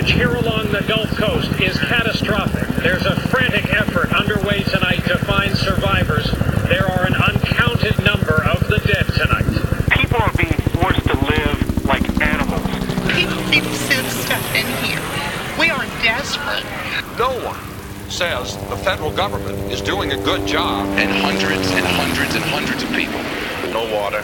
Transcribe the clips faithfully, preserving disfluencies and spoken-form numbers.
damage here along the Gulf Coast is catastrophic. There's a frantic effort underway tonight to find survivors. There are an uncounted number of the dead tonight. People are being forced to live like animals. People need to send stuff in here. We are desperate. No one says the federal government is doing a good job. And hundreds and hundreds and hundreds of people. No water.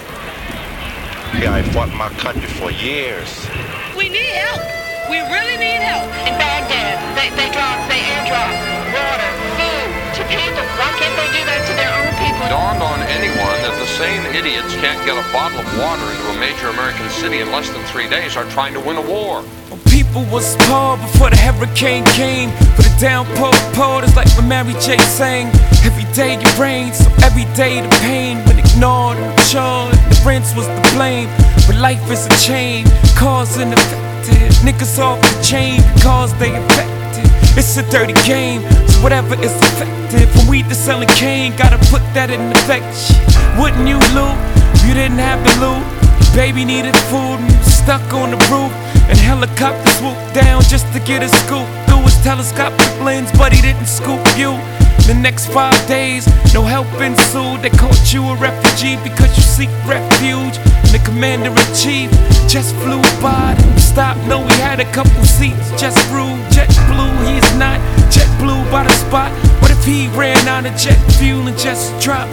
Yeah, I fought my country for years. We need help. We really need help. In Baghdad, they, they drop, they airdrop water, food to people. Why can't they do that to their own people? Dawned on anyone that the same idiots can't get a bottle of water into a major American city in less than three days are trying to win a war. People was poor before the hurricane came. For the downpour poured, it's like when Mary J sang. Every day it rains, so every day the pain. When ignored and charged, the rinse was the blame. But life is a chain, cause and effective. Niggas off the chain because they affected. It's a dirty game, so whatever is effective. From weed to selling cane, gotta put that in effect. Wouldn't you loot if you didn't have the loot? Baby needed food and you stuck on the roof. And helicopters swooped down just to get a scoop through his telescopic lens, but he didn't scoop you. The next five days, no help ensued. They called you a refugee because you seek refuge. And the commander-in-chief just flew by, didn't stop. No, he had a couple seats, just rude. Jet blue, he's not jet blue by the spot. What if he ran out of jet fuel and just dropped?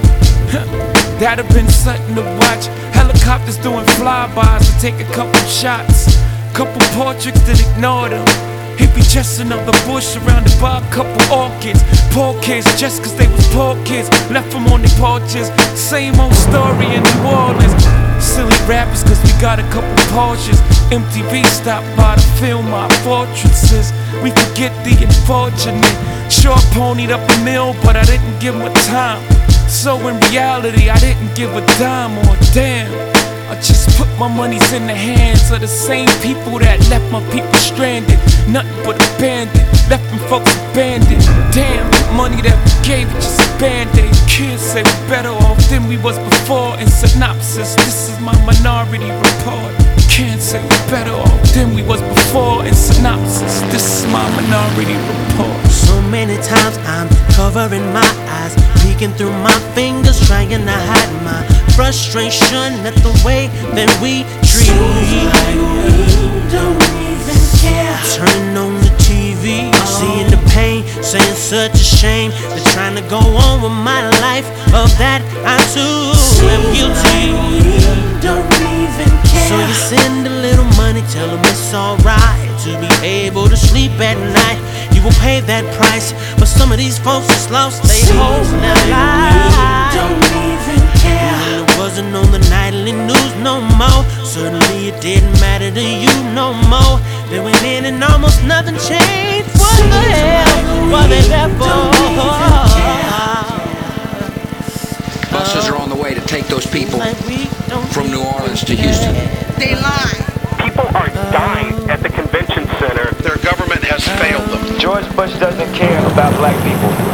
That'd have been something to watch. Helicopters doing flybys to take a couple shots. Couple portraits that ignored him. He'd be just another bush surrounded by a couple orchids. Poor kids, just cause they was poor kids, left them on their porches. Same old story in New Orleans. Silly rappers cause we got a couple Porsches. M T V stopped by to film our fortresses. We forget the unfortunate. Sure ponied up a mill, but I didn't give him a time. So in reality, I didn't give a dime or a damn. I just put my monies in the hands of the same people that left my people stranded. Nothing but abandoned, left them folks abandoned. Damn, the money that we gave was just a band-aid. Kids say we're better off than we was before. In synopsis, this is my minority report. Can't say we're better off than we was before. In synopsis, this is my minority report. So many times I'm covering my eyes, peeking through my fingers, trying to hide my frustration at the way that we treat. Like we don't even care. Turning on the T V, oh. Seeing the pain, saying such a shame. They're trying to go on with my life, of that I too am guilty. We don't even care. So you send a little money, tell them it's alright to be able to sleep at night. You will pay that price, but some of these folks just lost their whole life. We don't even care. Well, it wasn't on the nightly news no more. Certainly it didn't matter to you no more. They went in and almost nothing changed. What the hell were they there for? Buses are on the way to take those people from New Orleans to Houston. They lie. People are dying at the convention center. Their government has failed them. George Bush doesn't care about black people.